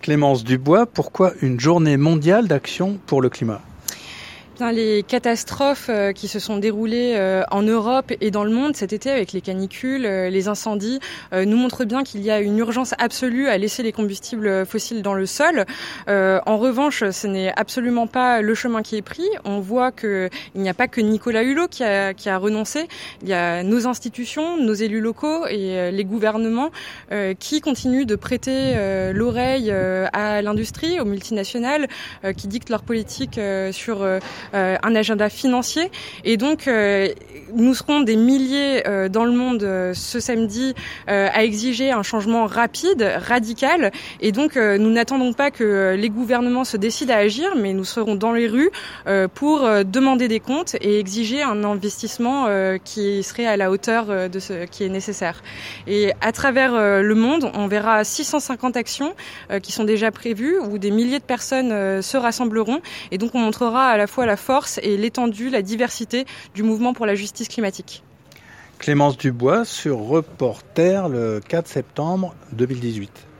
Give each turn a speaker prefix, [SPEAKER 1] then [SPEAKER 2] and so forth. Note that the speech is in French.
[SPEAKER 1] Clémence Dubois, pourquoi une journée mondiale d'action pour le climat ?
[SPEAKER 2] Les catastrophes qui se sont déroulées en Europe et dans le monde cet été avec les canicules, les incendies, nous montrent bien qu'il y a une urgence absolue à laisser les combustibles fossiles dans le sol. En revanche, ce n'est absolument pas le chemin qui est pris. On voit qu'il n'y a pas que Nicolas Hulot qui a renoncé. Il y a nos institutions, nos élus locaux et les gouvernements qui continuent de prêter l'oreille à l'industrie, aux multinationales, qui dictent leur politique sur un agenda financier. Et donc, nous serons des milliers dans le monde ce samedi à exiger un changement rapide, radical. Et donc, nous n'attendons pas que les gouvernements se décident à agir, mais nous serons dans les rues pour demander des comptes et exiger un investissement qui serait à la hauteur de ce qui est nécessaire. Et à travers le monde, on verra 650 actions qui sont déjà prévues, où des milliers de personnes se rassembleront. Et donc, on montrera à la fois la force et l'étendue, la diversité du mouvement pour la justice climatique.
[SPEAKER 1] Clémence Dubois sur Reporter le 4 septembre 2018.